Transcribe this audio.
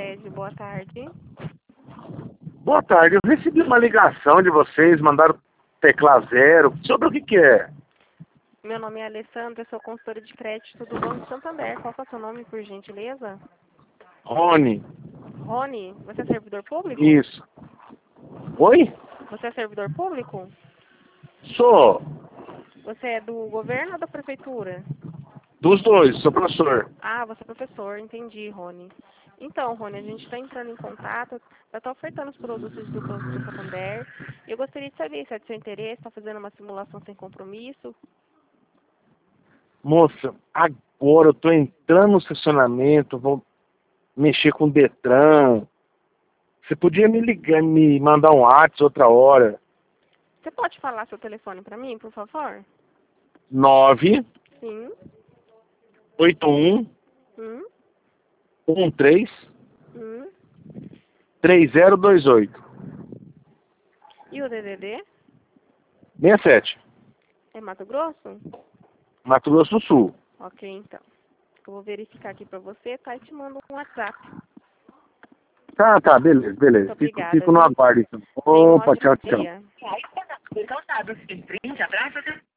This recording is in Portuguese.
Prédio. Boa tarde. Boa tarde, eu recebi uma ligação de vocês, mandaram tecla zero. Sobre o que é? Meu nome é Alessandra, sou consultora de crédito do Banco Santander. Qual que é o seu nome, por gentileza? Rony. Rony, você é servidor público? Isso. Oi? Você é servidor público? Sou. Você é do governo ou da prefeitura? Dos dois, sou professor. Ah, você é professor, entendi, Rony. Então, Rony, a gente está entrando em contato, já está ofertando os produtos do Banco do Santander. Eu gostaria de saber se é do seu interesse, está fazendo uma simulação sem compromisso. Moça, agora eu tô entrando no estacionamento, vou mexer com o Detran. Você podia me ligar, me mandar um WhatsApp outra hora. Você pode falar seu telefone para mim, por favor? 981 Sim. 13 Hum. 3028. E o DDD? 67. É Mato Grosso? Mato Grosso do Sul. Ok, então. Eu vou verificar aqui para você, tá? E te mando um WhatsApp. Tá, beleza, Muito beleza. obrigada, Fico no viu? aguardo então. Tenha um Opa, ótimo tchau, tchau. dia.